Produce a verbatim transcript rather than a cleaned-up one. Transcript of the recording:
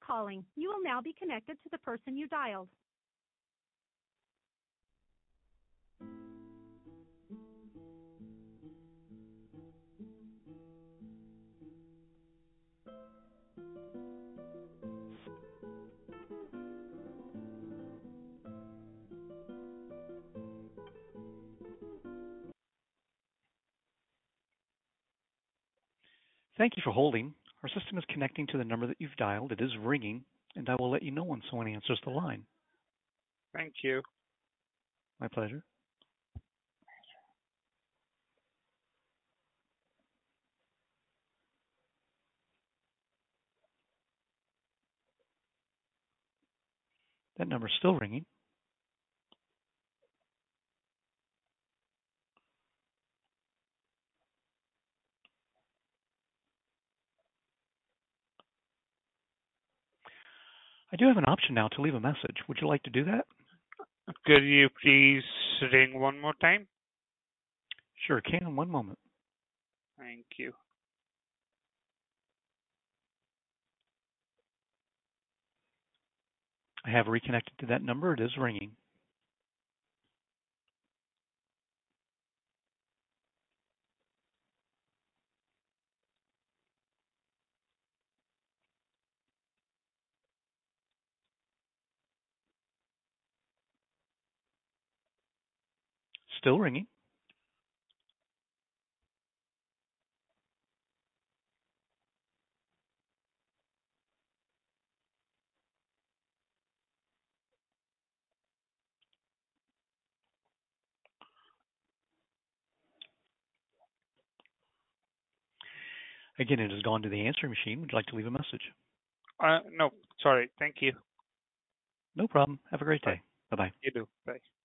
calling. You will now be connected to the person you dialed. Thank you for holding. Our system is connecting to the number that you've dialed. It is ringing, and I will let you know when someone answers the line. Thank you. My pleasure. That number is still ringing. I do have an option now to leave a message. Would you like to do that? Could you please ring one more time? Sure can. One moment. Thank you. I have reconnected to that number. It is ringing. Still ringing. Again, it has gone to the answering machine. Would you like to leave a message? Uh, no, sorry. Thank you. No problem. Have a great Bye. day. Bye-bye. You do. Bye.